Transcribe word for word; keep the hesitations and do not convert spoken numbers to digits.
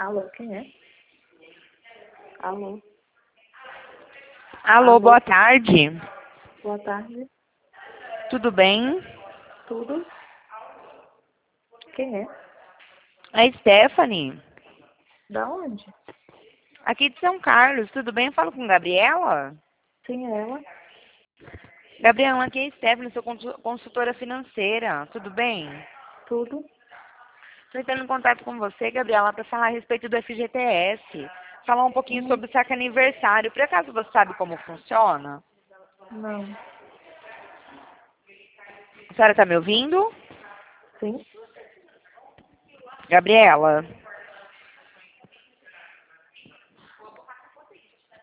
Alô, quem é? Alô, Alô, Alô. boa tarde. boa tarde. Tudo bem? Tudo? Quem é? É Stephanie, Da onde? aqui de São Carlos. Tudo bem? Eu falo com Gabriela? Quem é ela? Gabriela, aqui é Stephanie, sou consu- consultora financeira. Tudo bem? Tudo? Estou entrando em contato com você, Gabriela, para falar a respeito do F G T S. Falar um pouquinho Hum, sobre o saque aniversário. Por acaso você sabe como funciona? Não. A senhora está me ouvindo? Sim? Gabriela?